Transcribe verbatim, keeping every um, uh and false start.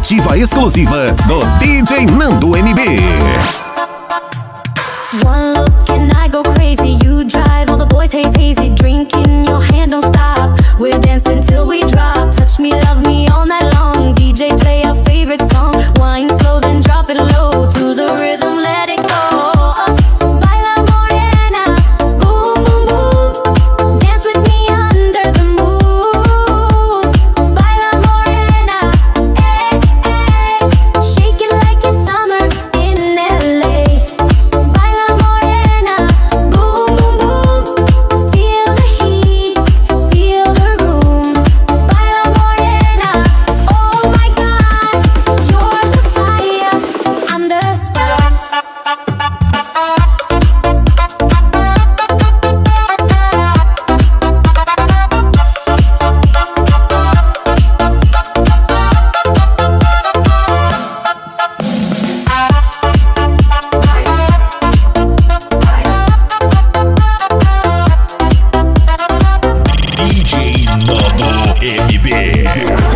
coletiva exclusiva do D J Nando M B. One look and I go crazy. You drive, all the boys haze hazy. Drinking, your hand don't stop. We're dancing till we drop. Touch me, love me all night long. D J play our favorite song. Wine slow, then drop it low. To the rhythm, let it go. Baila morena, boom boom boom. Dance with me under the moon. Baila morena, eh eh. Shake it like it's summer in L A. Baila morena, boom boom boom. Feel the heat, feel the room. Baila morena, oh my God, you're the fire, I'm the spark. D J Nando M B.